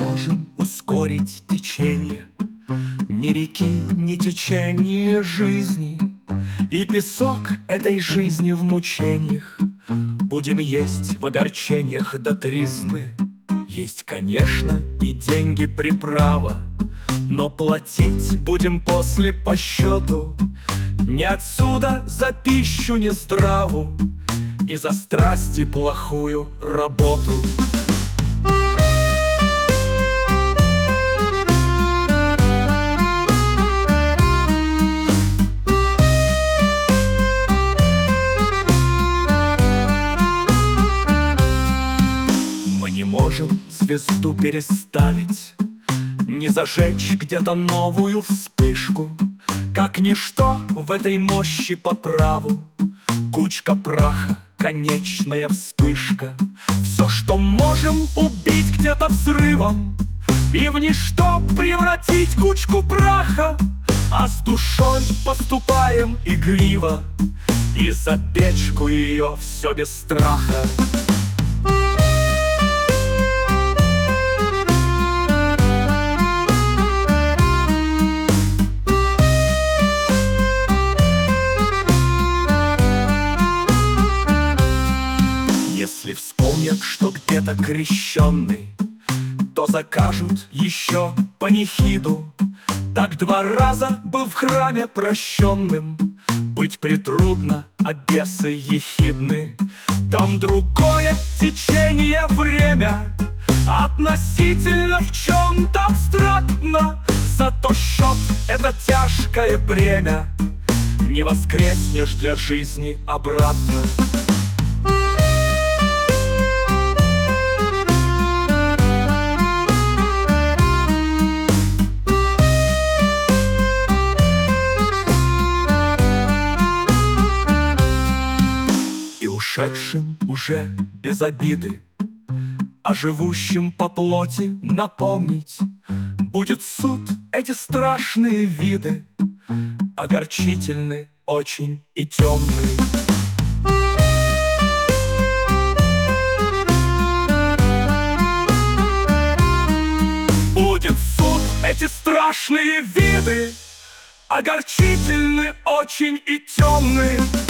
можем ускорить течение ни реки, ни течение жизни. И песок этой жизни в мучениях будем есть в огорчениях до тризны. Есть, конечно, и деньги приправа, но платить будем после по счету. Не отсюда за пищу нездраву и за страсти плохую работу. Мы не можем звезду переставить, не зажечь где-то новую вспышку. Как ничто в этой мощи по праву, кучка праха, конечная вспышка. Все, что можем убить где-то взрывом, и в ничто превратить кучку праха. А с душой поступаем игриво, и за печку ее все без страха. Если вспомнят, что где-то крещенный, то закажут еще панихиду. Так 2 раза был в храме прощенным, быть притрудно, а бесы ехидны. Там другое течение время, относительно в чем-то абстрактно. Зато счет — это тяжкое бремя, не воскреснешь для жизни обратно. Ушедшим уже без обиды, а живущим по плоти напомнить будет суд эти страшные виды, огорчительны очень и темные. Будет суд эти страшные виды, огорчительны очень и темные.